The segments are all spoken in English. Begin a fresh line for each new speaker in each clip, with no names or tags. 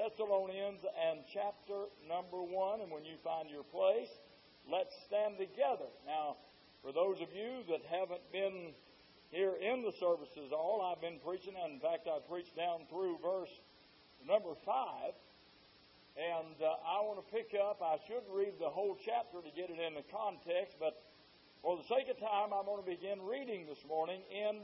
Thessalonians and chapter number 1. And when you find your place, let's stand together. Now, for those of you that haven't been here in the services all, I've been preaching. And in fact, I preached down through verse number 5. And I want to pick up, I should read the whole chapter to get it in the context, but for the sake of time, I'm going to begin reading this morning in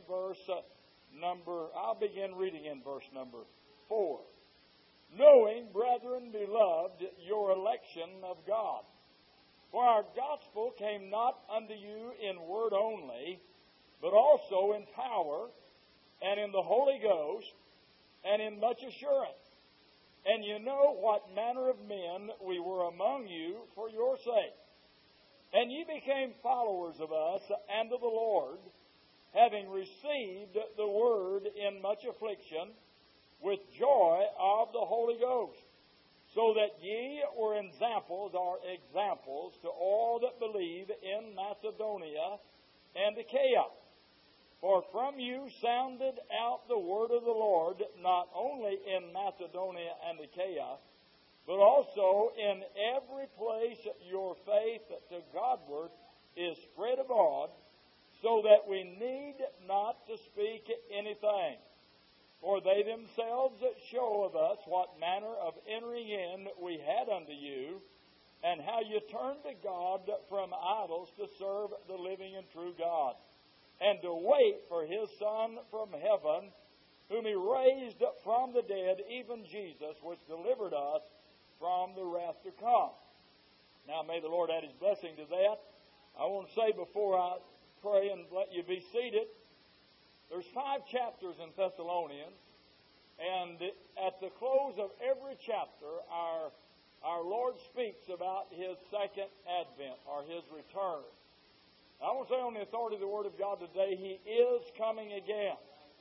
I'll begin reading in verse number 4. Knowing, brethren beloved, your election of God. For our gospel came not unto you in word only, but also in power, and in the Holy Ghost, and in much assurance. And you know what manner of men we were among you for your sake. And ye became followers of us and of the Lord, having received the word in much affliction, with joy of the Holy Ghost, so that ye were examples to all that believe in Macedonia and Achaia. For from you sounded out the word of the Lord, not only in Macedonia and Achaia, but also in every place your faith to Godward is spread abroad, so that we need not to speak anything. For they themselves show of us what manner of entering in we had unto you, and how you turned to God from idols to serve the living and true God, and to wait for His Son from heaven, whom He raised from the dead, even Jesus, which delivered us from the wrath to come. Now may the Lord add His blessing to that. I want to say before I pray and let you be seated, there's 5 chapters in Thessalonians, and at the close of every chapter, our Lord speaks about His second advent, or His return. I want to say on the authority of the Word of God today, He is coming again.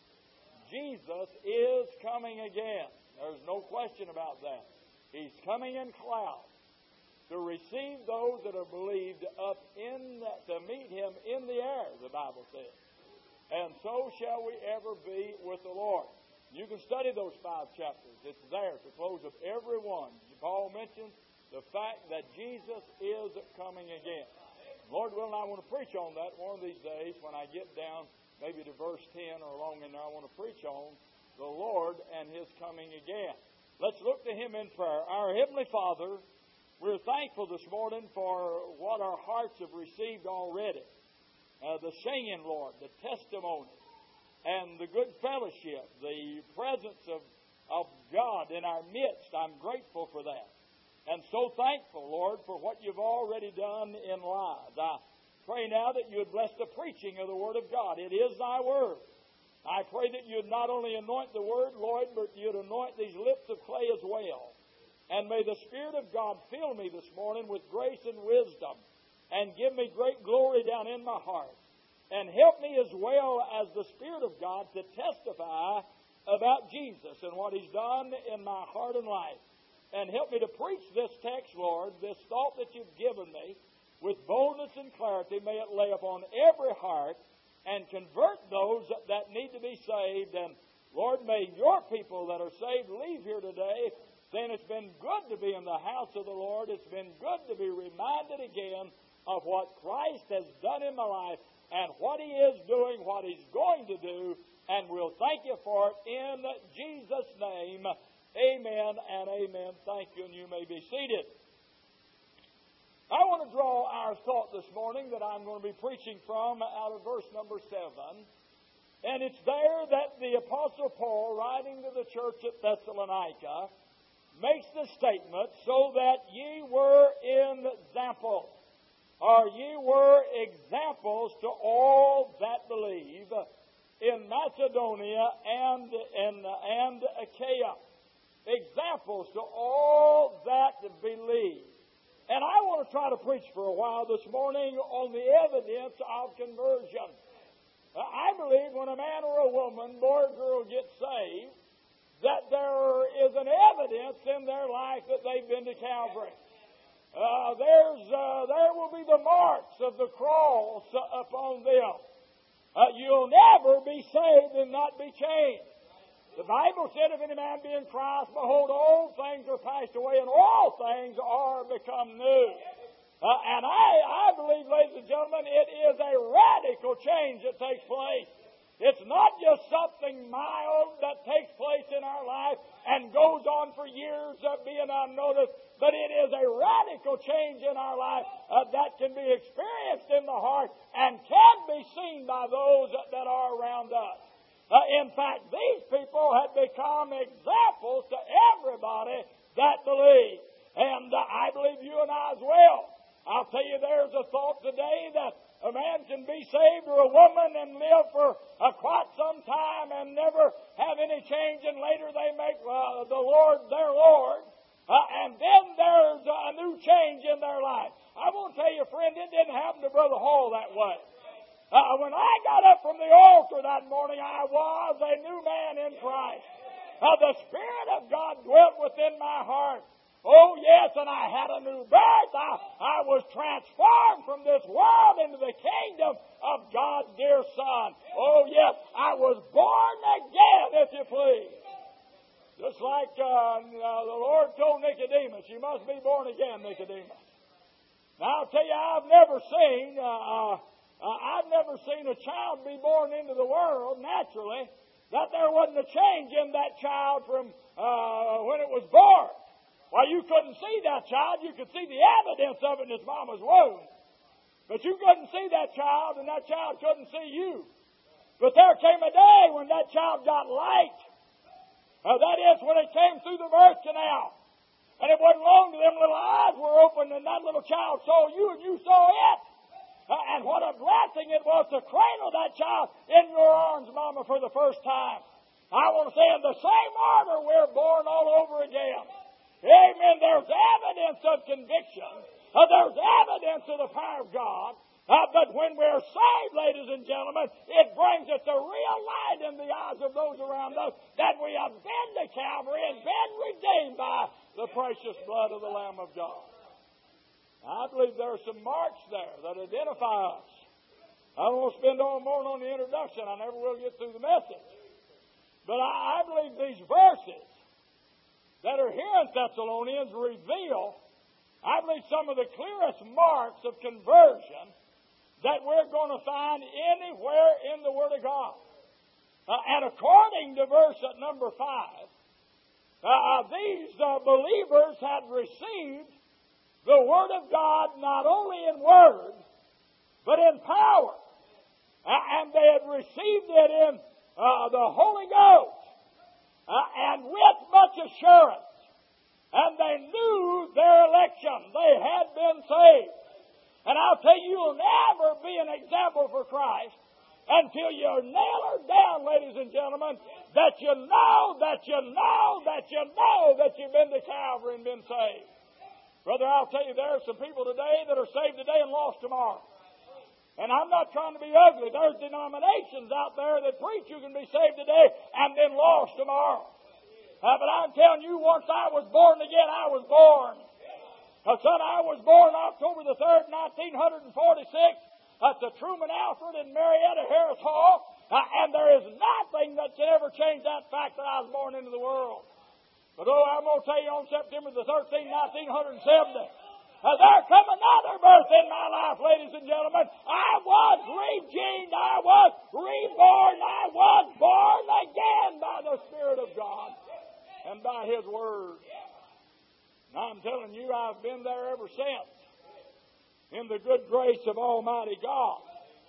Jesus is coming again. There's no question about that. He's coming in clouds to receive those that are believed to meet Him in the air, the Bible says. And so shall we ever be with the Lord. You can study those 5 chapters. It's there at the close of every one. Paul mentions the fact that Jesus is coming again. Lord willing, I want to preach on that one of these days when I get down maybe to verse 10 or along in there. I want to preach on the Lord and His coming again. Let's look to Him in prayer. Our Heavenly Father, we're thankful this morning for what our hearts have received already. The singing, Lord, the testimony, and the good fellowship, the presence of God in our midst. I'm grateful for that. And so thankful, Lord, for what You've already done in lives. I pray now that You would bless the preaching of the Word of God. It is Thy Word. I pray that You'd not only anoint the Word, Lord, but You'd anoint these lips of clay as well. And may the Spirit of God fill me this morning with grace and wisdom, and give me great glory down in my heart. And help me as well as the Spirit of God to testify about Jesus and what He's done in my heart and life. And help me to preach this text, Lord, this thought that You've given me, with boldness and clarity. May it lay upon every heart and convert those that need to be saved. And Lord, may Your people that are saved leave here today saying it's been good to be in the house of the Lord. It's been good to be reminded again of what Christ has done in my life and what He is doing, what He's going to do, and we'll thank You for it in Jesus' name. Amen and amen. Thank you, and you may be seated. I want to draw our thought this morning that I'm going to be preaching from out of verse number 7. And it's there that the Apostle Paul, writing to the church at Thessalonica, makes the statement, so that ye were examples, or ye were examples to all that believe in Macedonia and Achaia. Examples to all that believe. And I want to try to preach for a while this morning on the evidence of conversion. I believe when a man or a woman, boy or girl, gets saved, that there is an evidence in their life that they've been to Calvary. There will be the marks of the cross upon them. You'll never be saved and not be changed. The Bible said, if any man be in Christ, behold, old things are passed away, and all things are become new. And I believe, ladies and gentlemen, it is a radical change that takes place. It's not just something mild that takes place in our life and goes on for years of being unnoticed, but it is a radical change in our life that can be experienced in the heart and can be seen by those that are around us. In fact, these people have become examples to everybody that believes. And I believe you and I as well. I'll tell you, there's a thought today that a man can be saved or a woman and live for quite some time and never have any change, and later they make the Lord their Lord, and then there's a new change in their life. I want to tell you, friend, it didn't happen to Brother Hall that way. When I got up from the altar that morning, I was a new man in Christ. The Spirit of God dwelt within my heart. Oh, yes, and I had a new birth. I was transformed from this world into the kingdom of God's dear Son. Oh, yes, I was born again, if you please. Just like the Lord told Nicodemus, you must be born again, Nicodemus. Now, I'll tell you, I've never seen a child be born into the world naturally, that there wasn't a change in that child from when it was born. Why, you couldn't see that child. You could see the evidence of it in his mama's womb. But you couldn't see that child, and that child couldn't see you. But there came a day when that child got light. That is, when it came through the birth canal. And it wasn't long till them little eyes were opened, and that little child saw you, and you saw it. And what a blessing it was to cradle that child in your arms, Mama, for the first time. I want to say, in the same order, we're born all over again. Amen. There's evidence of conviction. There's evidence of the power of God. But when we're saved, ladies and gentlemen, it brings us a real light in the eyes of those around us that we have been to Calvary and been redeemed by the precious blood of the Lamb of God. I believe there are some marks there that identify us. I don't want to spend all morning on the introduction. I never will get through the message. But I believe these verses that are here in Thessalonians reveal, I believe, some of the clearest marks of conversion that we're going to find anywhere in the Word of God. And according to verse number 5, these believers had received the Word of God not only in word, but in power. And they had received it in the Holy Ghost. And with much assurance. And they knew their election. They had been saved. And I'll tell you, you'll never be an example for Christ until you nail her down, ladies and gentlemen, that you know that you've been to Calvary and been saved. Brother, I'll tell you, there are some people today that are saved today and lost tomorrow. And I'm not trying to be ugly. There's denominations out there that preach you can be saved today and then lost tomorrow. But I'm telling you, once I was born again, I was born. Son, I was born October the 3rd, 1946 at the Truman Alfred in Marietta Harris Hall. And there is nothing that can ever change that fact that I was born into the world. But I'm going to tell you, on September the 13th, 1970, there come another birth in my life, ladies and gentlemen. I was redeemed. I was reborn. I was born again by the Spirit of God and by His Word. And I'm telling you, I've been there ever since in the good grace of Almighty God.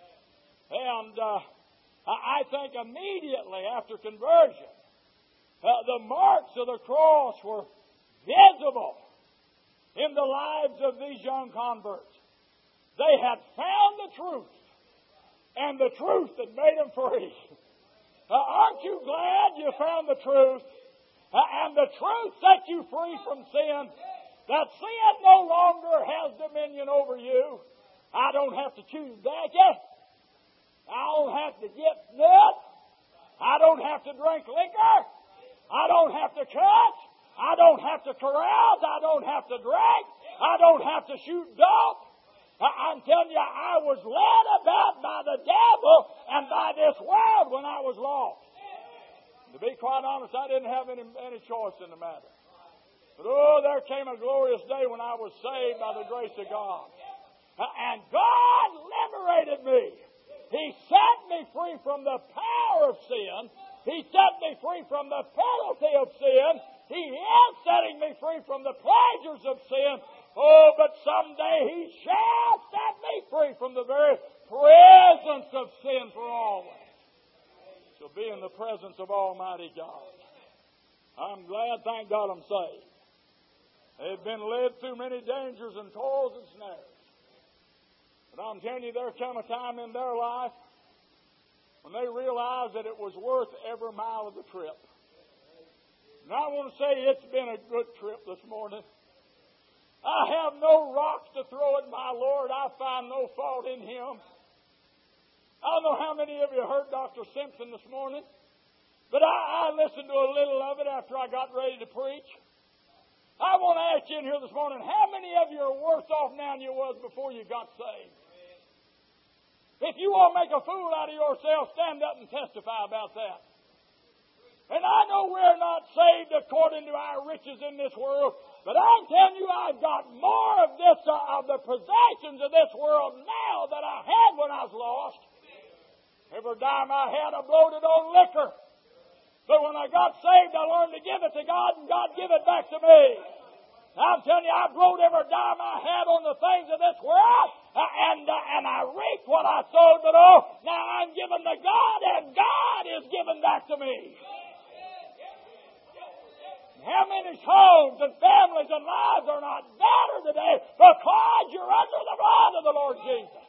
And I think immediately after conversion, the marks of the cross were visible in the lives of these young converts. They had found the truth, and the truth that made them free. Aren't you glad you found the truth? And the truth set you free from sin, that sin no longer has dominion over you. I don't have to chew tobacco. I don't have to get nuts. I don't have to drink liquor. I don't have to cuss. I don't have to carouse. I don't have to drink. I don't have to shoot dope. I'm telling you, I was led about by the devil and by this world when I was lost. To be quite honest, I didn't have any choice in the matter. But oh, there came a glorious day when I was saved by the grace of God. And God liberated me. He set me free from the power of sin. He set me free from the penalty of sin. He is setting me free from the pleasures of sin. Oh, but someday He shall set me free from the very presence of sin for always. Shall be in the presence of Almighty God. I'm glad, thank God, I'm saved. They've been led through many dangers and toils and snares. But I'm telling you, there come a time in their life when they realized that it was worth every mile of the trip. And I want to say it's been a good trip this morning. I have no rocks to throw at my Lord. I find no fault in Him. I don't know how many of you heard Dr. Simpson this morning, but I listened to a little of it after I got ready to preach. I want to ask you in here this morning, how many of you are worse off now than you was before you got saved? If you want to make a fool out of yourself, stand up and testify about that. And I know we're not saved according to our riches in this world, but I'm telling you, I've got more of this, of the possessions of this world now than I had when I was lost. Every dime I had, I blowed it on liquor. But when I got saved, I learned to give it to God, and God give it back to me. I'm telling you, I blowed every dime I had on the things of this world, and I reaped what I sowed. But now I'm giving to God, and God is giving back to me. How many homes and families and lives are not better today because you're under the blood of the Lord Jesus?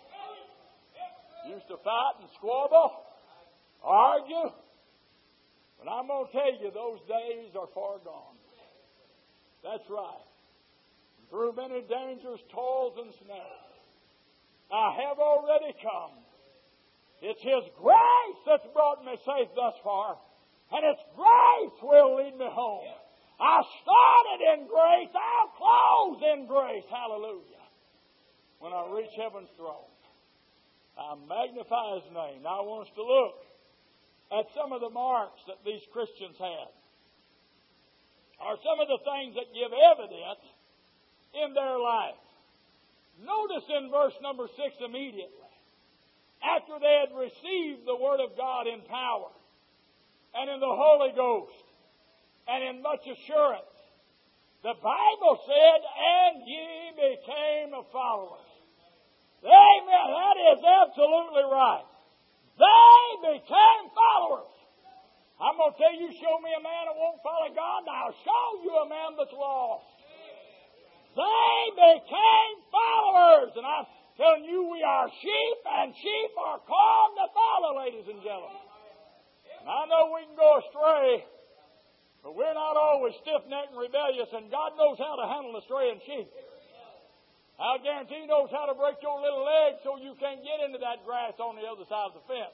Used to fight and squabble, argue. But I'm going to tell you, those days are far gone. That's right. Through many dangers, toils, and snares, I have already come. It's His grace that's brought me safe thus far, and His grace will lead me home. I started in grace. I'll close in grace. Hallelujah. When I reach heaven's throne, I magnify His name. Now I want us to look at some of the marks that these Christians had, or some of the things that give evidence in their life. Notice in verse number 6 immediately, after they had received the Word of God in power, and in the Holy Ghost, and in much assurance, the Bible said, and ye became followers. Amen. That is absolutely right. They became followers. I'm going to tell you, show me a man that won't follow God, and I'll show you a man that's lost. They became followers. And I'm telling you, we are sheep, and sheep are called to follow, ladies and gentlemen. And I know we can go astray, but we're not always stiff-necked and rebellious, and God knows how to handle a straying sheep. I guarantee He knows how to break your little leg so you can't get into that grass on the other side of the fence.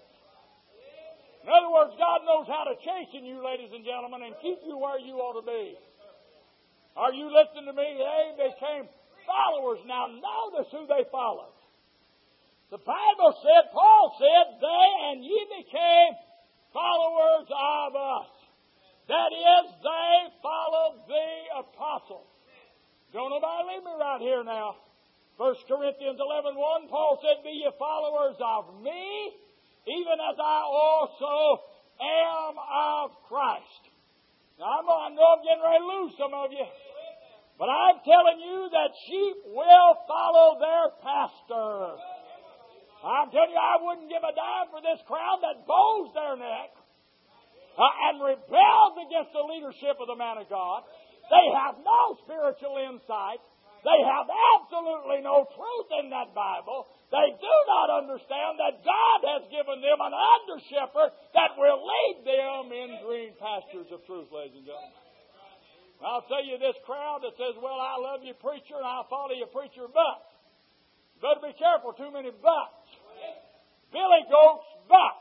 In other words, God knows how to chasten you, ladies and gentlemen, and keep you where you ought to be. Are you listening to me? They became followers. Now notice who they followed. The Bible said, Paul said, they and ye became followers of us. That is, they followed the apostles. Don't nobody leave me right here now. 1 Corinthians 11:1, Paul said, be ye followers of me, even as I also am of Christ. Now, I know I'm getting ready to lose some of you, but I'm telling you that sheep will follow their pastor. I'm telling you, I wouldn't give a dime for this crowd that bows their neck and rebels against the leadership of the man of God. They have no spiritual insight. They have absolutely no truth in that Bible. They do not understand that God has given them an under-shepherd that will lead them in green pastures of truth, ladies and gentlemen. I'll tell you, this crowd that says, well, I love you, preacher, and I'll follow you, preacher, but. You better be careful, too many buts. Billy goats butt.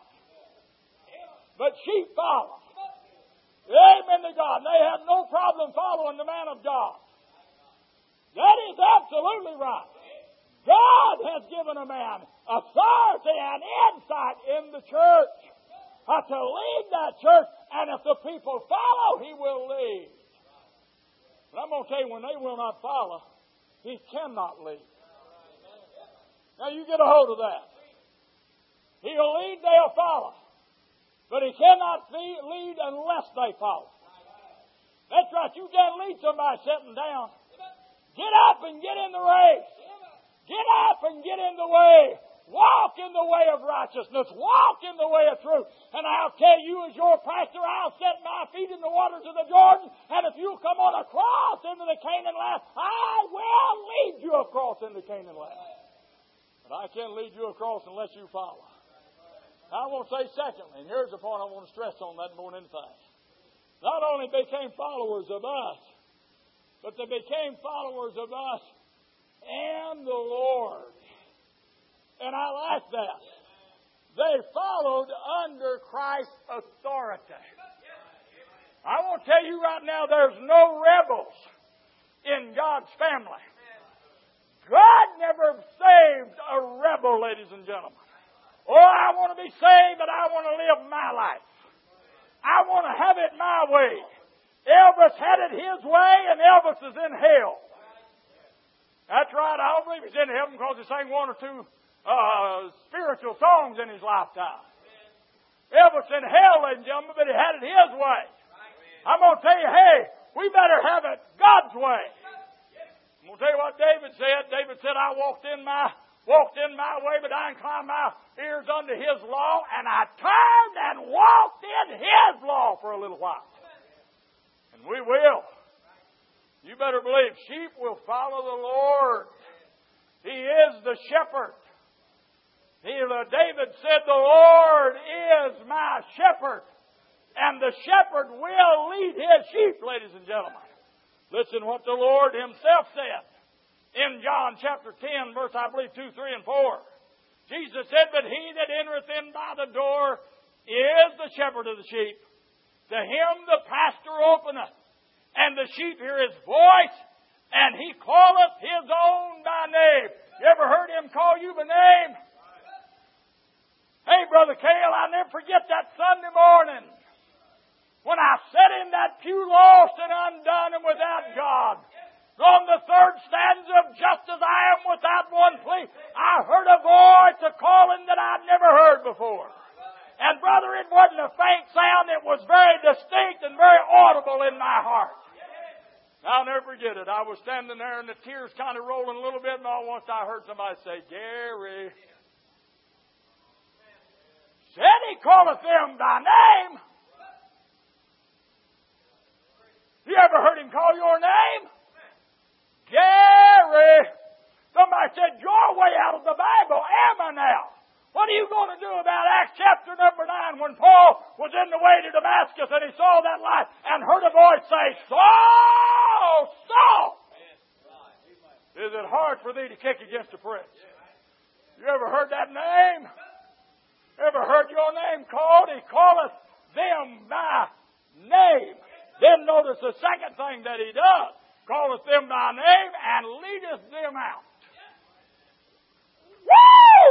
But sheep follow. Amen to God. They have no problem following the man of God. That is absolutely right. God has given a man authority and insight in the church to lead that church, and if the people follow, He will lead. But I'm going to tell you, when they will not follow, He cannot lead. Now you get a hold of that. He'll lead, they'll follow. But He cannot lead unless they follow. That's right. You can't lead somebody sitting down. Get up and get in the race. Get up and get in the way. Walk in the way of righteousness. Walk in the way of truth. And I'll tell you, as your pastor, I'll set my feet in the waters of the Jordan. And if you come on across into the Canaan land, I will lead you across into Canaan land. But I can't lead you across unless you follow. I want to say secondly, and here's the point I want to stress on that more than anything. Not only became followers of us, but they became followers of us and the Lord. And I like that. They followed under Christ's authority. I want to tell you right now, there's no rebels in God's family. God never saved a rebel, ladies and gentlemen. Oh, I want to be saved, but I want to live my life. I want to have it my way. Elvis had it his way, and Elvis is in hell. That's right. I don't believe he's in heaven because he sang one or two spiritual songs in his lifetime. Elvis in hell, ladies and gentlemen, but he had it his way. I'm going to tell you, hey, we better have it God's way. I'm going to tell you what David said. David said, I walked in my way, but I inclined my ears unto His law, and I turned and walked in His law for a little while. And we will. You better believe sheep will follow the Lord. He is the shepherd. David said, the Lord is my shepherd, and the shepherd will lead his sheep, ladies and gentlemen. Listen what the Lord Himself said in John chapter 10, verse, I believe, 2, 3, and 4. Jesus said, but he that entereth in by the door is the shepherd of the sheep. To him the pastor openeth, and the sheep hear his voice, and he calleth his own by name. You ever heard him call you by name? Hey, Brother Cale, I'll never forget that Sunday morning when I sat in that pew lost and undone and without God. On the third stanza of Just as I Am Without One Plea, I heard a voice a calling that I'd never heard before. And brother, it wasn't a faint sound. It was very distinct and very audible in my heart. I'll never forget it. I was standing there and the tears kind of rolling a little bit, and all once I heard somebody say, Gary. Said He calleth them by name. You ever heard Him call your name? Gary. Somebody said, you're way out of the Bible. Am I now? What are you going to do about Acts chapter number 9 when Paul was in the way to Damascus and he saw that light and heard a voice say, Saul, Saul. Is it hard for thee to kick against a prince? You ever heard that name? Ever heard your name called? He calleth them by name. Then notice the second thing that He does. Calleth them by name and leadeth them out. Woo!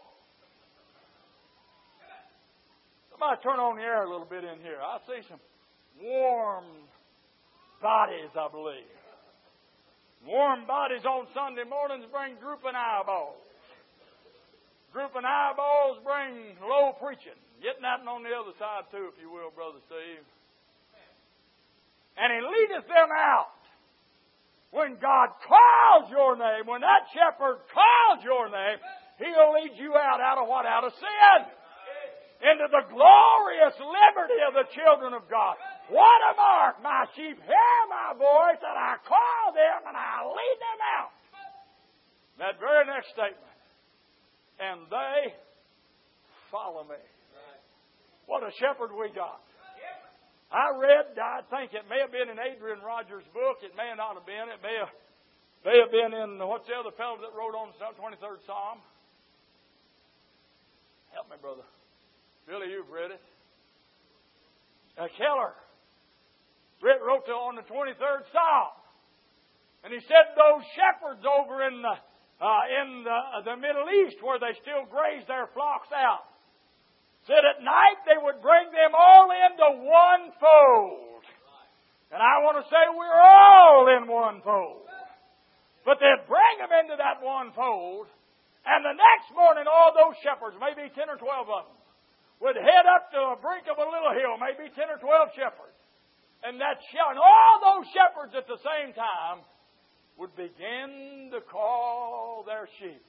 Somebody turn on the air a little bit in here. I see some warm bodies, I believe. Warm bodies on Sunday mornings bring drooping eyeballs. Drooping eyeballs bring low preaching. Get that on the other side too, if you will, Brother Steve. And He leadeth them out. When God calls your name, when that shepherd calls your name, He'll lead you out of what? Out of sin. Into the glorious liberty of the children of God. What a mark! My sheep hear my voice, and I call them, and I lead them out. That very next statement. And they follow me. What a shepherd we got. I think it may have been in Adrian Rogers' book. It may not have been. It may have been in, what's the other fellow that wrote on the 23rd Psalm? Help me, brother. Billy, you've read it. Keller wrote on the 23rd Psalm. And he said those shepherds over in the Middle East where they still graze their flocks out, said at night they would bring them all into one fold. And I want to say we're all in one fold. But they'd bring them into that one fold, and the next morning all those shepherds, maybe 10 or 12 of them, would head up to a brink of a little hill, maybe 10 or 12 shepherds. And all those shepherds at the same time would begin to call their sheep.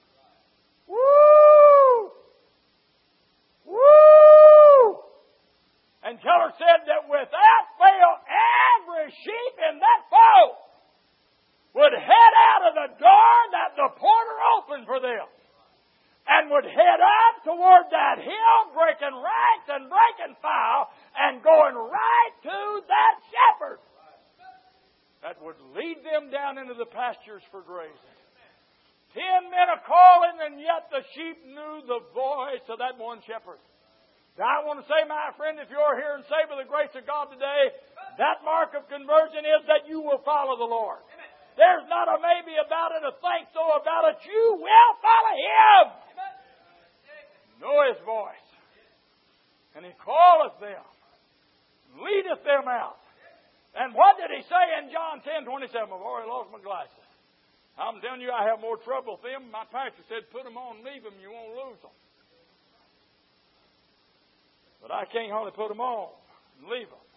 Woo! Woo! And Keller said that without fail, every sheep in that fold would head out of the door that the porter opened for them and would head up toward that hill, breaking ranks and breaking file and going right to that shepherd that would lead them down into the pastures for grazing. 10 men a calling, and yet the sheep knew the voice of that one shepherd. Now, I want to say, my friend, if you're here and saved by the grace of God today, that mark of conversion is that you will follow the Lord. There's not a maybe about it, a think so about it. You will follow Him. Know His voice. And He calleth them, leadeth them out. And what did He say in John 10:27? I've already lost my glasses. I'm telling you, I have more trouble with them. My pastor said, put them on, leave them, you won't lose them. But I can't hardly put them on and leave them.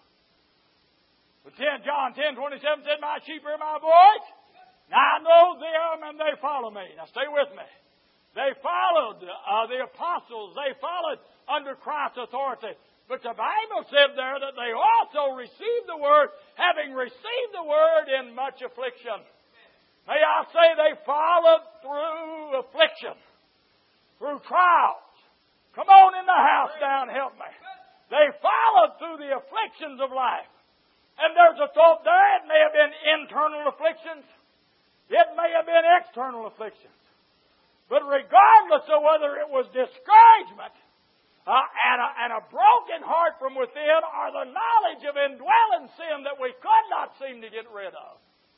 But John 10:27 said, my sheep hear my voice. Now I know them and they follow me. Now stay with me. They followed the apostles. They followed under Christ's authority. But the Bible said there that they also received the Word, having received the Word in much affliction. May I say they followed through affliction, through trials. Come on in the house now and help me. They followed through the afflictions of life. And there's a thought there, it may have been internal afflictions. It may have been external afflictions. But regardless of whether it was discouragement and a broken heart from within or the knowledge of indwelling sin that we could not seem to get rid of,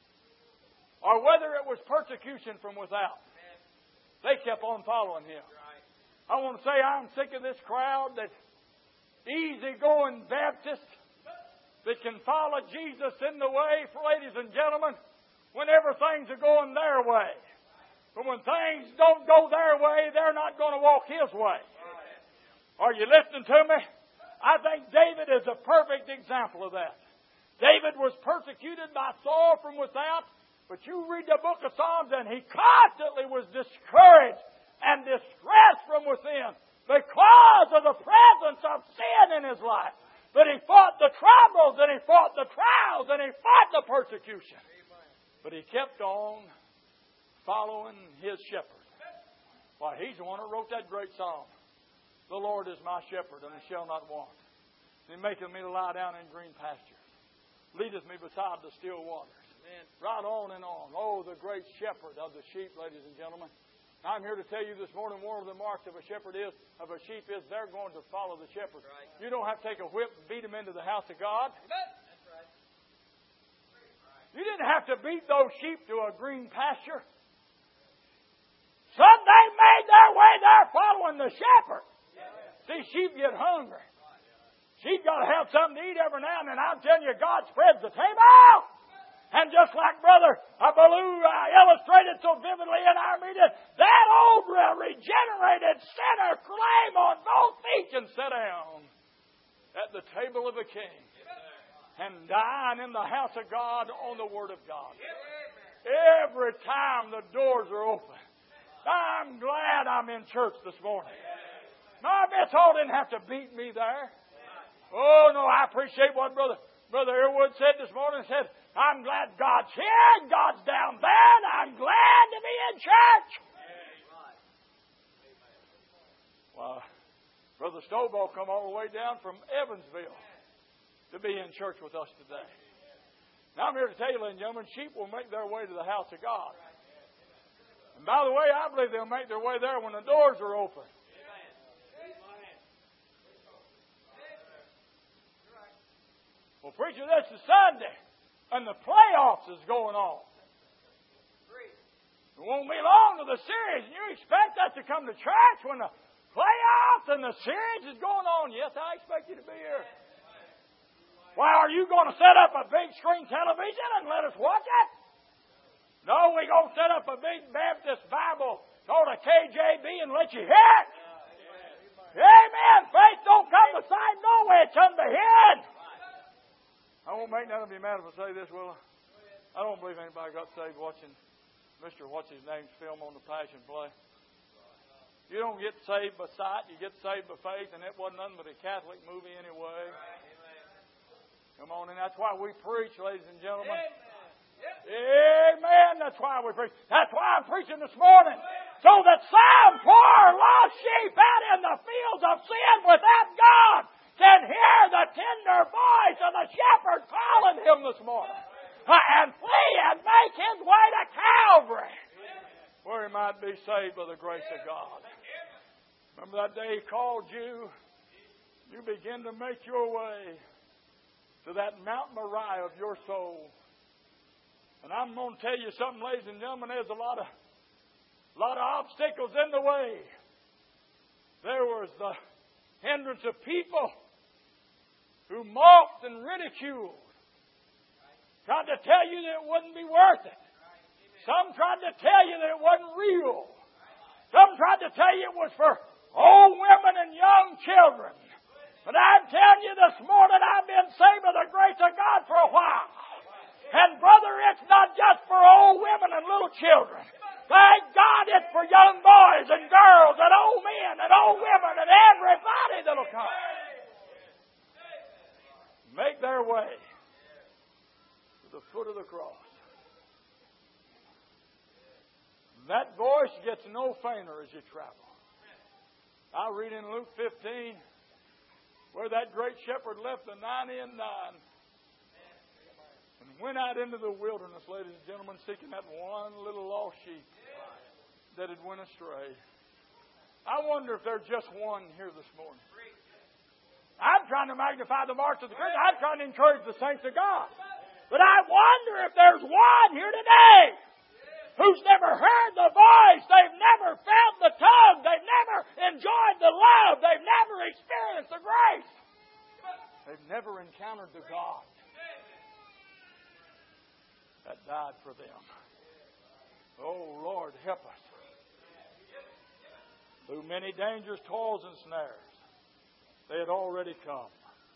or whether it was persecution from without, they kept on following Him. I want to say I'm sick of this crowd that's easy-going Baptist that can follow Jesus in the way, ladies and gentlemen, whenever things are going their way. But when things don't go their way, they're not going to walk His way. Are you listening to me? I think David is a perfect example of that. David was persecuted by Saul from without, but you read the book of Psalms and he constantly was discouraged and distressed from within because of the presence of sin in his life. But he fought the troubles and he fought the trials and he fought the persecution. But he kept on following his shepherd. Why, he's the one who wrote that great psalm. The Lord is my shepherd, and I shall not want. He maketh me to lie down in green pastures. Leadeth me beside the still waters. Amen. Right on and on. Oh, the great shepherd of the sheep, ladies and gentlemen. I'm here to tell you this morning, one of the marks of a shepherd of a sheep is they're going to follow the shepherd. Right. You don't have to take a whip and beat them into the house of God. Amen. That's right. You didn't have to beat those sheep to a green pasture. Some they made their way there following the shepherd. See, sheep get hungry. Sheep got to have something to eat every now and then. I'm telling you, God spreads the table. And just like Brother Ballou illustrated so vividly in our meeting, that old regenerated sinner climb on both feet and sit down at the table of the King and dine in the house of God on the Word of God. Every time the doors are open. I'm glad I'm in church this morning. My Miss Hall didn't have to beat me there. Oh, no, I appreciate what Brother Earwood said this morning. He said, I'm glad God's here and God's down there, and I'm glad to be in church. Well, Brother Stovall come all the way down from Evansville to be in church with us today. Now, I'm here to tell you, ladies and gentlemen, sheep will make their way to the house of God. And by the way, I believe they'll make their way there when the doors are open. Well, preacher, this is Sunday, and the playoffs is going on. It won't be long to the series, and you expect us to come to church when the playoffs and the series is going on. Yes, I expect you to be here. Why, are you going to set up a big screen television and let us watch it? we going to set up a big Baptist Bible called a KJV and let you hear it? Amen. Faith don't come beside no way. It comes to hearing. I won't make none of you mad if I say this, will I? I don't believe anybody got saved watching Mr. What's-His-Name's film on the Passion Play. You don't get saved by sight. You get saved by faith, and it wasn't nothing but a Catholic movie anyway. Come on, and that's why we preach, ladies and gentlemen. Amen. That's why we preach. That's why I'm preaching this morning. So that some poor lost sheep out in the fields of sin without God can hear the tender voice of the shepherd calling him this morning. And flee and make his way to Calvary, where he might be saved by the grace of God. Remember that day He called you? You begin to make your way to that Mount Moriah of your soul. And I'm going to tell you something, ladies and gentlemen, there's a lot of obstacles in the way. There was the hindrance of people who mocked and ridiculed. Tried to tell you that it wouldn't be worth it. Some tried to tell you that it wasn't real. Some tried to tell you it was for old women and young children. But I'm telling you this morning, I've been saved by the grace of God for a while. And brother, it's not just for old women and little children. Thank God it's for young boys and girls and old men and old women and everybody that'll come. Make their way the foot of the cross. That voice gets no fainter as you travel. I read in Luke 15 where that great shepherd left the 99 and went out into the wilderness, ladies and gentlemen, seeking that one little lost sheep that had went astray. I wonder if there's just one here this morning. I'm trying to magnify the marks of the Christian. I'm trying to encourage the saints of God. But I wonder if there's one here today who's never heard the voice. They've never felt the tongue. They've never enjoyed the love. They've never experienced the grace. They've never encountered the God that died for them. Oh, Lord, help us. Through many dangers, toils, and snares, they had already come.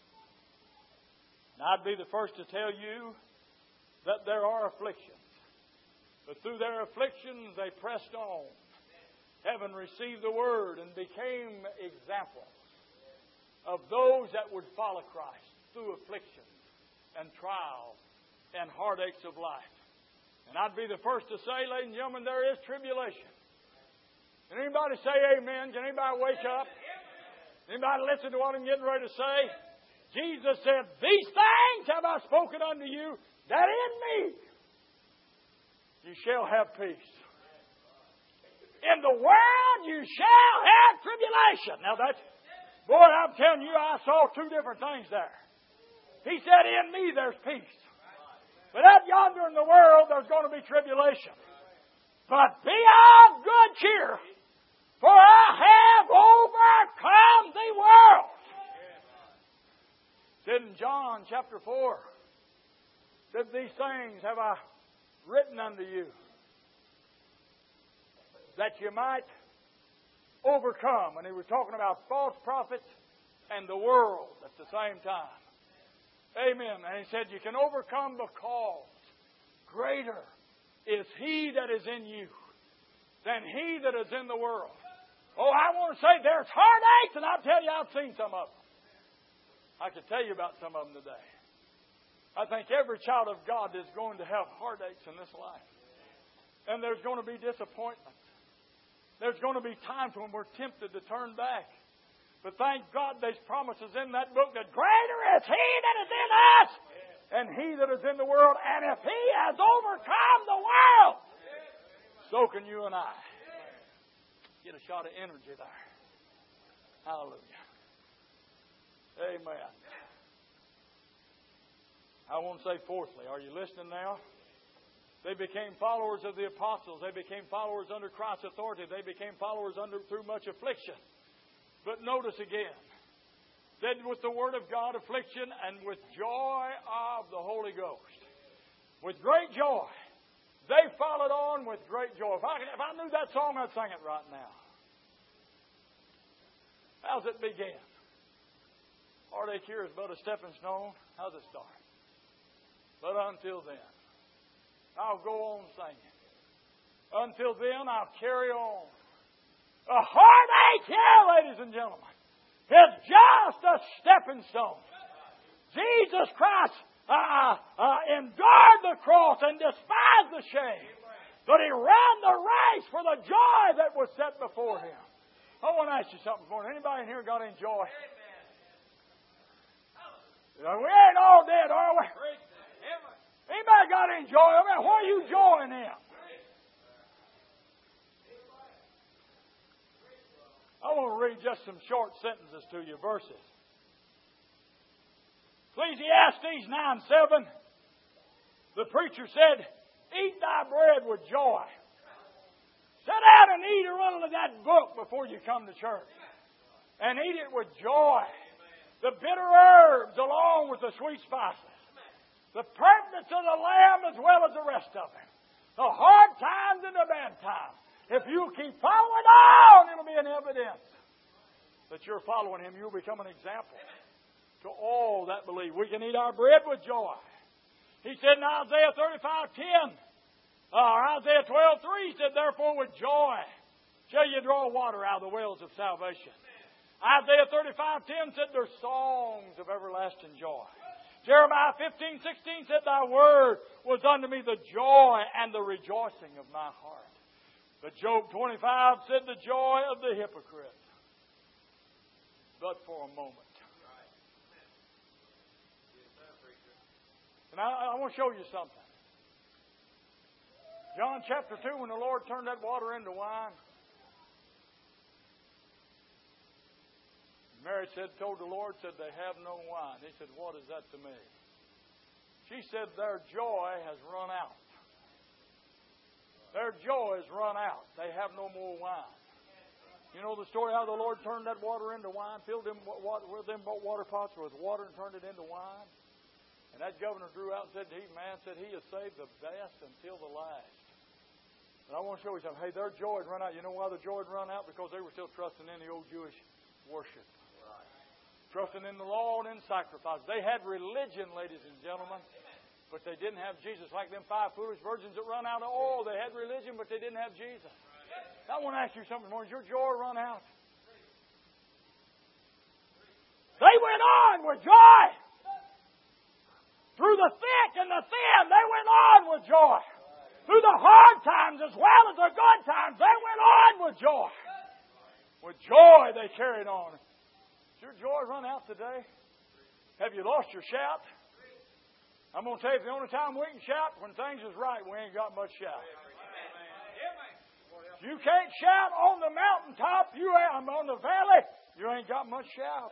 And I'd be the first to tell you that there are afflictions. But through their afflictions, they pressed on. Heaven received the word and became examples of those that would follow Christ through afflictions and trials and heartaches of life. And I'd be the first to say, ladies and gentlemen, there is tribulation. Can anybody say amen? Can anybody wake up? Anybody listen to what I'm getting ready to say? Jesus said, "These things have I spoken unto you, that in me you shall have peace. In the world you shall have tribulation." Now that's, boy, I'm telling you, I saw two different things there. He said, "In me there's peace." But out yonder in the world there's going to be tribulation. But be of good cheer, for I have overcome the world. In John chapter 4, said, "These things have I written unto you, that you might overcome." And he was talking about false prophets and the world at the same time. Amen. And he said, you can overcome because greater is He that is in you than he that is in the world. Oh, I want to say there's heartaches, and I'll tell you, I've seen some of them. I can tell you about some of them today. I think every child of God is going to have heartaches in this life. And there's going to be disappointment. There's going to be times when we're tempted to turn back. But thank God there's promises in that book that greater is He that is in us and he that is in the world. And if He has overcome the world, so can you and I. Get a shot of energy there. Hallelujah. Amen. I want to say fourthly, are you listening now? They became followers of the apostles. They became followers under Christ's authority. They became followers through much affliction. But notice again, said with the Word of God, affliction, and with joy of the Holy Ghost. With great joy, they followed it on with great joy. If I knew that song, I'd sing it right now. How's it begin? Heartache here is but a stepping stone. How's it start? But until then, I'll go on singing. Until then, I'll carry on. A heartache here, ladies and gentlemen, is just a stepping stone. Jesus Christ endured the cross and despised the shame. But He ran the race for the joy that was set before Him. I want to ask you something for you. Anybody in here got any joy? We ain't all dead, are we? Anybody got any joy? I mean, what are you joying in? I want to read just some short sentences to you, verses. Ecclesiastes 9:7. The preacher said, "Eat thy bread with joy. Sit down and eat a little of that book before you come to church. And eat it with joy. The bitter herbs along with the sweet spices. The pertinence of the lamb as well as the rest of it. The hard times and the bad times. If you keep following on, it'll be an evidence that you're following Him. You'll become an example to all that believe. We can eat our bread with joy." He said in Isaiah 35:10, or Isaiah 12:3, He said, "Therefore with joy shall you draw water out of the wells of salvation." Isaiah 35:10 said, "There's songs of everlasting joy." Jeremiah 15:16 said, "Thy word was unto me the joy and the rejoicing of my heart." But Job 25 said, "The joy of the hypocrite, but for a moment." And I want to show you something. John chapter 2, when the Lord turned that water into wine, Mary told the Lord, "They have no wine." He said, "What is that to me?" She said, "Their joy has run out. Their joy has run out. They have no more wine." You know the story how the Lord turned that water into wine, filled them water pots with water and turned it into wine. And that governor drew out and said, He has saved the best until the last. And I want to show you something. Hey, their joy had run out. You know why the joy had run out? Because they were still trusting in the old Jewish worship. Trusting in the law and in sacrifice. They had religion, ladies and gentlemen, but they didn't have Jesus. Like them 5 foolish virgins that run out of oil. They had religion, but they didn't have Jesus. I want to ask you something more. Has your joy run out? They went on with joy. Through the thick and the thin, they went on with joy. Through the hard times as well as the good times, they went on with joy. With joy they carried on. Has your joy run out today? Have you lost your shout? I'm going to tell you, the only time we can shout when things is right, we ain't got much shout. If you can't shout on the mountaintop, I'm on the valley, you ain't got much shout.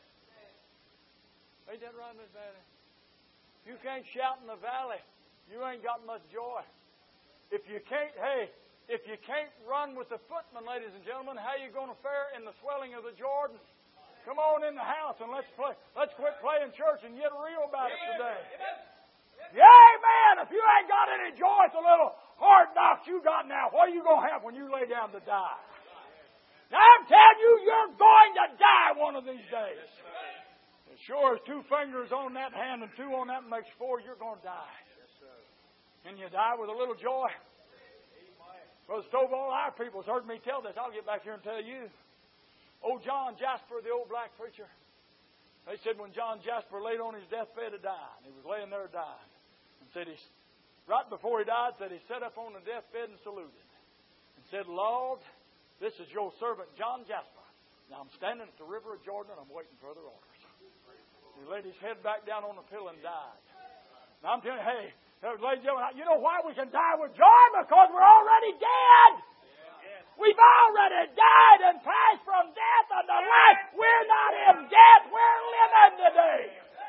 Ain't that right, Miss Betty? If you can't shout in the valley, you ain't got much joy. If you can't run with the footmen, ladies and gentlemen, how are you going to fare in the swelling of the Jordan? Come on in the house and let's play. Let's quit playing church and get real about it today. Yeah, amen. If you ain't got any joy, it's a little hard knocks you got now. What are you going to have when you lay down to die? Now I'm telling you, you're going to die one of these days. As sure as 2 fingers on that hand and 2 on that makes 4, you're going to die. Can you die with a little joy? Brother Stovall, our people has heard me tell this. I'll get back here and tell you. Old John Jasper, the old black preacher, they said when John Jasper laid on his deathbed to die, he was laying there dying, and said right before he died, said he sat up on the deathbed and saluted, and said, "Lord, this is your servant John Jasper. Now I'm standing at the river of Jordan and I'm waiting for other orders." He laid his head back down on the pillow and died. Now I'm telling you, hey, ladies and gentlemen, you know why we can die with joy? Because we're already dead. We've already died and passed from death unto life. We're not in death. We're living today.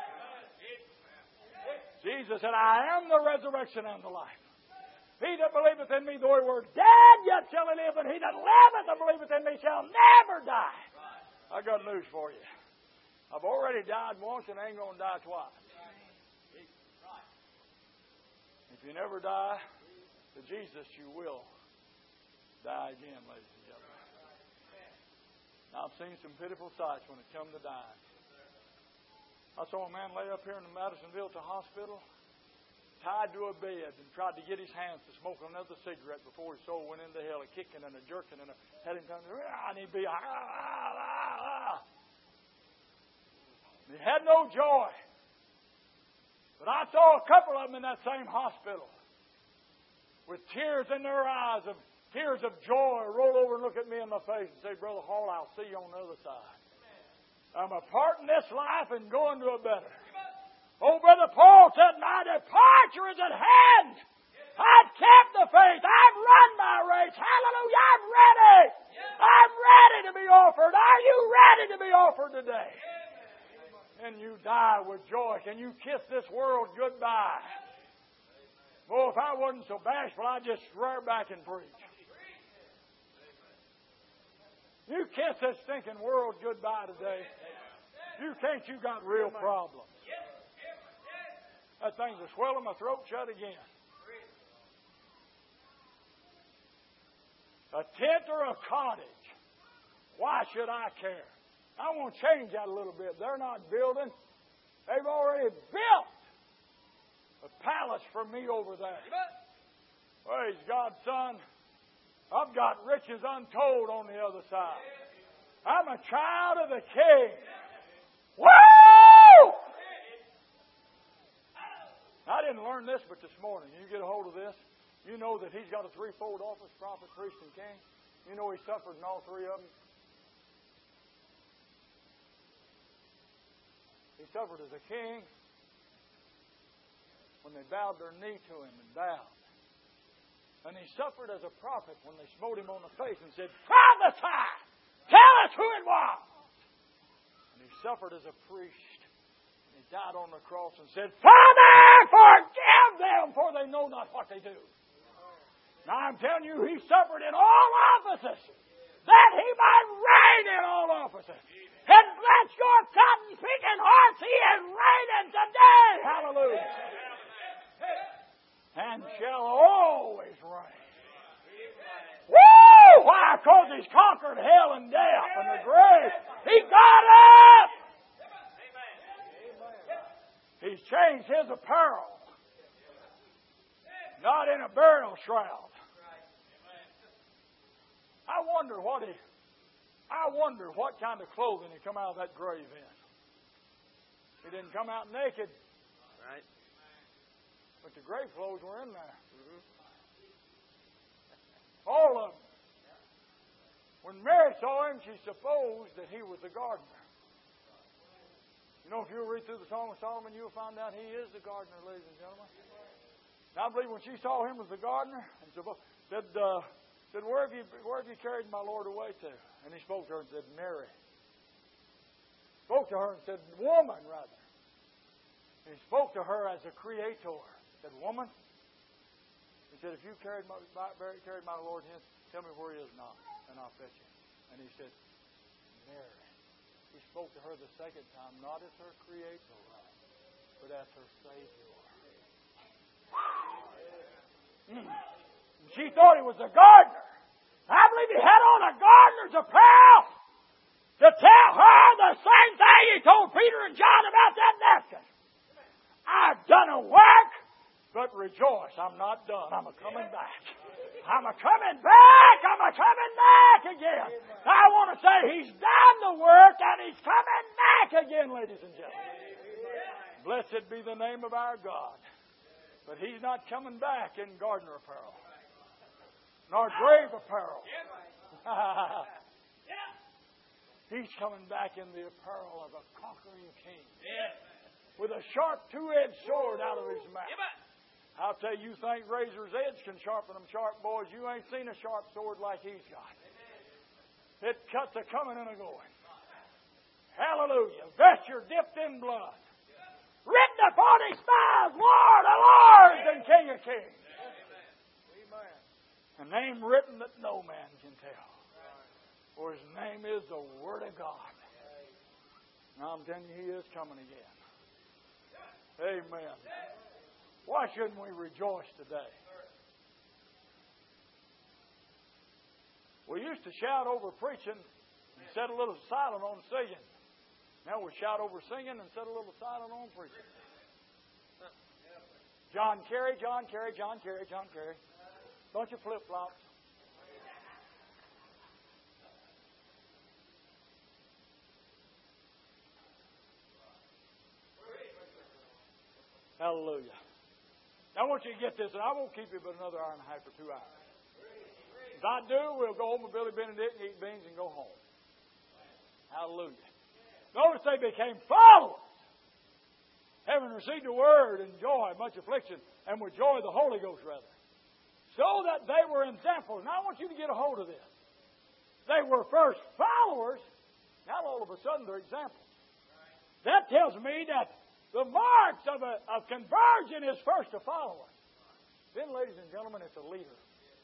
Jesus said, "I am the resurrection and the life. He that believeth in me, though he were dead, yet shall he live. And he that liveth and believeth in me shall never die." I got news for you. I've already died once and I ain't going to die twice. If you never die, to Jesus, you will die again, ladies and gentlemen. Now, I've seen some pitiful sights when it comes to dying. I saw a man lay up here in the Madisonville hospital, tied to a bed, and tried to get his hands to smoke another cigarette before his soul went into hell, a kicking and a jerking and a had him coming, and he'd be and he had no joy. But I saw a couple of them in that same hospital with tears in their eyes, of tears of joy, roll over and look at me in my face and say, Brother Hall, I'll see you on the other side. I'm parting this life and going to a better. Oh, Brother Paul said, my departure is at hand. I've kept the faith. I've run my race. Hallelujah. I'm ready. I'm ready to be offered. Are you ready to be offered today? And you die with joy. Can you kiss this world goodbye? Oh, if I wasn't so bashful, I'd just swear back and preach. You kiss this stinking world goodbye today. You can't, you got real problems. That thing's a swelling my throat shut again. A tent or a cottage. Why should I care? I want to change that a little bit. They're not building. They've already built a palace for me over there. Praise God, son. I've got riches untold on the other side. I'm a child of the King. Woo! I didn't learn this but this morning. You get a hold of this. You know that he's got a threefold office, prophet, priest, and king. You know he suffered in all three of them. He suffered as a king when they bowed their knee to him and bowed. And he suffered as a prophet when they smote him on the face and said, prophesy! Tell us who it was! And he suffered as a priest. And he died on the cross and said, Father, forgive them, for they know not what they do. Now I'm telling you, he suffered in all offices, that he might reign in all offices. And bless your cotton-picking hearts, he is reigning today. Hallelujah. And shall always reign. Woo! Why? Because he's conquered hell and death and the grave. He got up. He's changed his apparel. Not in a burial shroud. I wonder what kind of clothing he come out of that grave in. He didn't come out naked.
Right.
But the grave clothes were in there. Mm-hmm. All of them. When Mary saw him, she supposed that he was the gardener. You know, if you read through the Song of Solomon, you'll find out he is the gardener, ladies and gentlemen. Now, I believe when she saw him as the gardener, and said, where have you carried my Lord away to? And he spoke to her and said, Mary. Spoke to her and said, woman, rather. And he spoke to her as a creator. He said, woman. He said, if you carried my Lord hence, tell me where he is now, and I'll fetch him. And he said, Mary. He spoke to her the second time, not as her creator, but as her Savior. She thought he was a gardener. I believe he had on a gardener's apparel to tell her the same thing he told Peter and John about that napkin. I've done a work, but rejoice, I'm not done. I'm a-coming back. I'm a-coming back. I'm a-coming back again. I want to say he's done the work and he's coming back again, ladies and gentlemen. Blessed be the name of our God. But he's not coming back in gardener apparel, nor grave apparel. He's coming back in the apparel of a conquering king, with a sharp two-edged sword out of his mouth. I'll tell you, you think razor's edge can sharpen them sharp, boys. You ain't seen a sharp sword like he's got. It cuts a coming and a going. Hallelujah. Vesture dipped in blood. Written upon his thighs, Lord of Lords and King of Kings. A name written that no man can tell. For his name is the Word of God. Now I'm telling you, he is coming again. Amen. Why shouldn't we rejoice today? used to shout over preaching and set a little silent on singing. Now we shout over singing and set a little silent on preaching. John Kerry, John Kerry, John Kerry, John Kerry. Bunch of flip-flops. Hallelujah. Now I want you to get this, and I won't keep you but another hour and a half or 2 hours. If I do, we'll go home with Billy Benedict and eat beans and go home. Hallelujah. Notice they became followers, having received the word and joy, much affliction, and with joy the Holy Ghost rather. So that they were examples. Now I want you to get a hold of this. They were first followers, now all of a sudden they're examples. That tells me that the marks of conversion is first a follower. Then, ladies and gentlemen, it's a leader.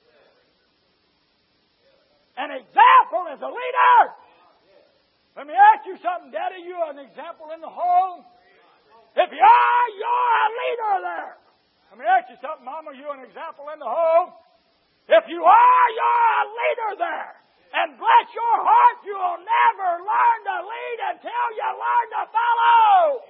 An example is a leader. Let me ask you something, Daddy. You are an example in the home. If you are, you're a leader there. Let me ask you something, Mama. You're an example in the home. If you are, you're a leader there. And bless your heart, you'll never learn to lead until you learn to follow.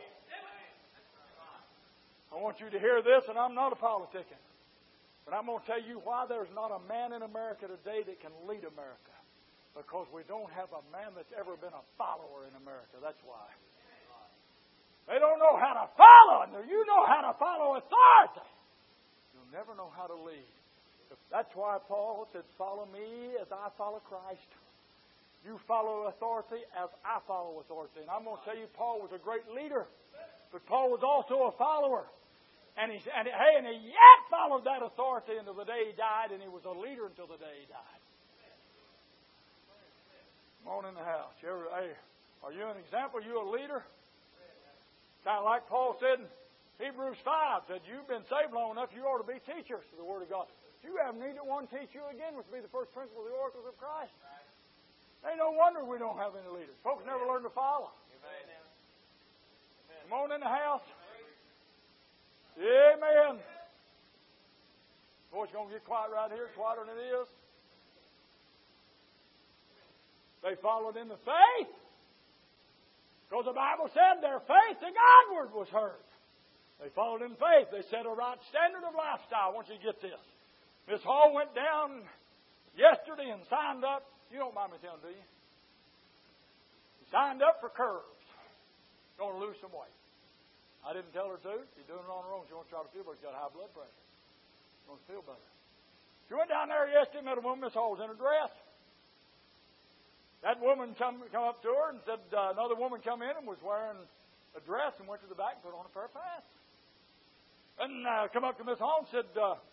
I want you to hear this, and I'm not a politician. But I'm going to tell you why there's not a man in America today that can lead America. Because we don't have a man that's ever been a follower in America. That's why. They don't know how to follow. And you know how to follow authority. You'll never know how to lead. That's why Paul said, follow me as I follow Christ. You follow authority as I follow authority. And I'm going to tell you, Paul was a great leader. But Paul was also a follower. And he yet followed that authority until the day he died, and he was a leader until the day he died. Come on in the house. Are you an example? Are you a leader? Kind of like Paul said in Hebrews 5, said, you've been saved long enough, you ought to be teachers of the Word of God. If you haven't needed one teach you again, which would be the first principle of the oracles of Christ. Ain't no wonder we don't have any leaders. Folks never learn to follow. Come on in the house. Amen. Boy, it's going to get quiet right here, quieter than it is. They followed in the faith. Because the Bible said their faith to Godward was heard. They followed in faith. They set a right standard of lifestyle. I want you to get this. Miss Hall went down yesterday and signed up. You don't mind me telling, do you? She signed up for curves. Going to lose some weight. I didn't tell her to. She's doing it on her own. She wants to try to feel better. She's got high blood pressure. She wants to feel better. She went down there yesterday, met a woman. Miss Hall was in a dress. That woman come up to her and said, another woman come in and was wearing a dress and went to the back and put on a pair of pants. And come up to Miss Hall and said,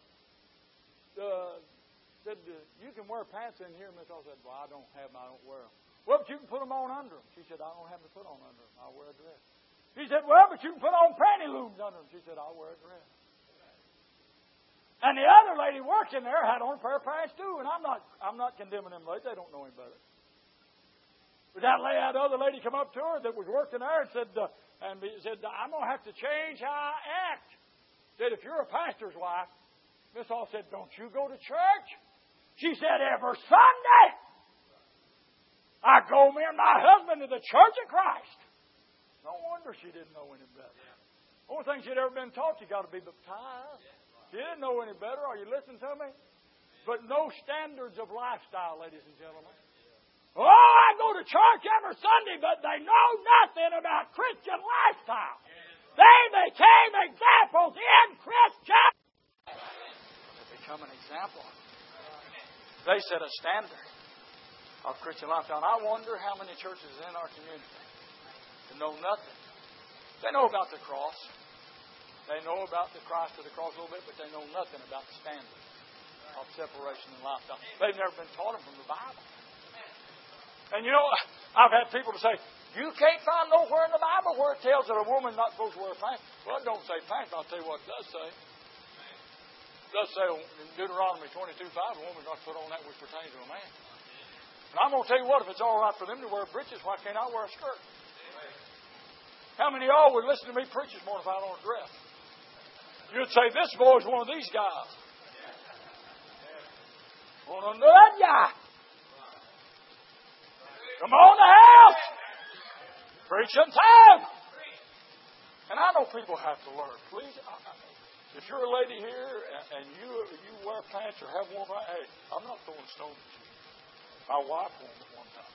you can wear pants in here. Miss Hall said, well, I don't have them. I don't wear them. Well, but you can put them on under them. She said, I don't have them to put on under them. I'll wear a dress. He said, well, but you can put on panty looms under them. She said, I'll wear a dress. And the other lady working there had on a pair of pants too. And I'm not condemning them ladies. They don't know any better. But that other lady come up to her that was working there and said, I'm going to have to change how I act. Said, if you're a pastor's wife, Miss Hall said, don't you go to church? She said, every Sunday I go me and my husband to the Church of Christ. No wonder she didn't know any better. Only thing she'd ever been taught, you got to be baptized. She didn't know any better. Are you listening to me? But no standards of lifestyle, ladies and gentlemen. Oh, I go to church every Sunday, but they know nothing about Christian lifestyle. They became examples in Christian. They become an example. They set a standard of Christian lifestyle. And I wonder how many churches in our community that know nothing. They know about the cross. They know about the Christ of the cross a little bit, but they know nothing about the standard of separation and lifestyle. They've never been taught them from the Bible. And you know, I've had people to say, you can't find nowhere in the Bible where it tells that a woman's not supposed to wear pants. Well, it don't say pants. I'll tell you what it does say. It does say in Deuteronomy 22:5, a woman's not to put on that which pertains to a man. And I'm going to tell you what, if it's all right for them to wear breeches, why can't I wear a skirt? How many of y'all would listen to me preach this morning if I had on a dress? You'd say, this boy's one of these guys. One of that guy. Come on to house. Preaching time. And I know people have to learn. Please, if you're a lady here and you wear pants or have one, hey, I'm not throwing stones at you. My wife won at one time.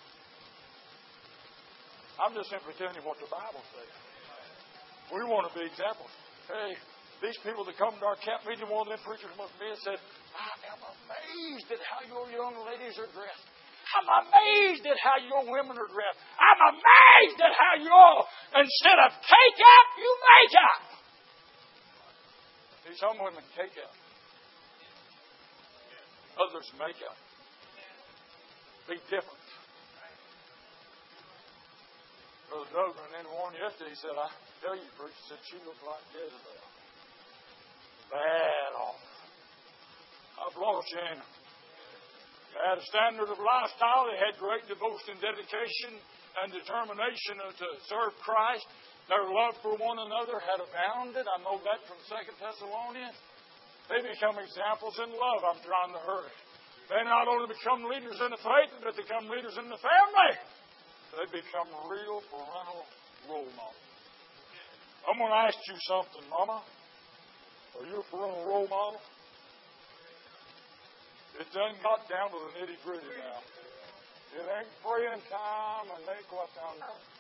I'm just simply telling you what the Bible says. We want to be examples. Hey, these people that come to our camp meeting, one of them preachers must be and said, I am amazed at how your young ladies are dressed. I'm amazed at how your women are dressed. I'm amazed at how you all, instead of take out, you make out. See, some women take out. Others make out. Big difference. Brother Doug ran into one yesterday. He said, I tell you, preacher, said she looked like Jezebel. Bad off. I've lost Shannon. They had a standard of lifestyle. They had great devotion, dedication, and determination to serve Christ. Their love for one another had abounded. I know that from 2 Thessalonians. They become examples in love. I'm trying to hurry. They not only become leaders in the faith, but they become leaders in the family. They become real parental role models. I'm going to ask you something, Mama. Are you a parental role model? It done got down to the nitty-gritty now. It ain't praying time and they ain't what down there.